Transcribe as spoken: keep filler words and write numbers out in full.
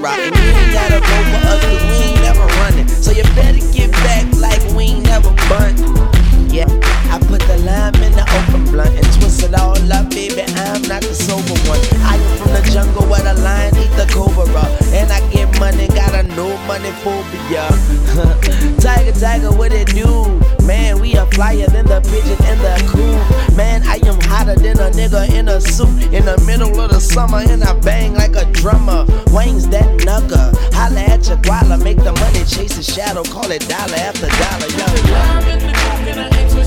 rock. And you ain't gotta go for us, cause we ain't never running. So you better get back like we ain't never buntin'. Yeah, I put the lime in the open blunt and twist it all up, baby, I'm not the sober one. I am from the jungle where the lion eat the cobra. And I get money, got a no money phobia. Tiger, tiger, what it do? Man, we are flyer than the pigeon in the coop. Man, I am hotter than a nigga in a suit. In the middle of the summer and I bang like a drummer. Wings that knucker, holla at your guala. Make the money chase the shadow, call it dollar after dollar. Yo.